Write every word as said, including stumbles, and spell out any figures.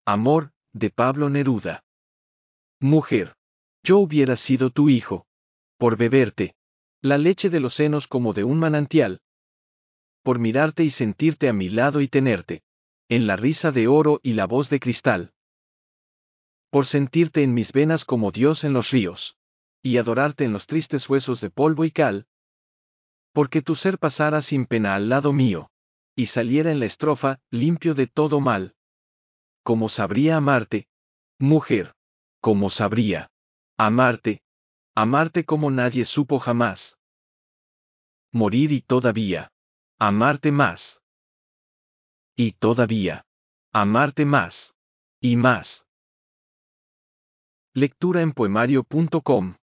Amor, de Pablo Neruda. Mujer. Yo hubiera sido tu hijo. Por beberte la leche de los senos como de un manantial. Por mirarte y sentirte a mi lado y tenerte en la risa de oro y la voz de cristal. Por sentirte en mis venas como Dios en los ríos. Y adorarte en los tristes huesos de polvo y cal. Porque tu ser pasara sin pena al lado mío. Y saliera en la estrofa, limpio de todo mal. ¿Cómo sabría amarte? Mujer. ¿Cómo sabría amarte? Amarte como nadie supo jamás. Morir y todavía amarte más. Y todavía amarte más. Y más. Lectura en poemario punto com